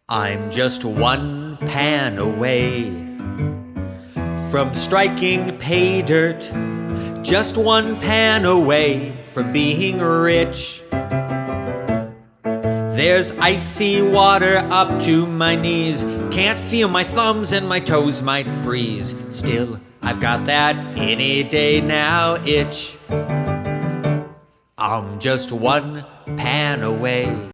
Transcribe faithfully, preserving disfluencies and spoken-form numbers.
I'm just one pan away from striking pay dirt, just one pan away from being rich. There's icy water up to my knees, can't feel my thumbs and my toes might freeze. Still, I've got that any day now itch. I'm just one pan away.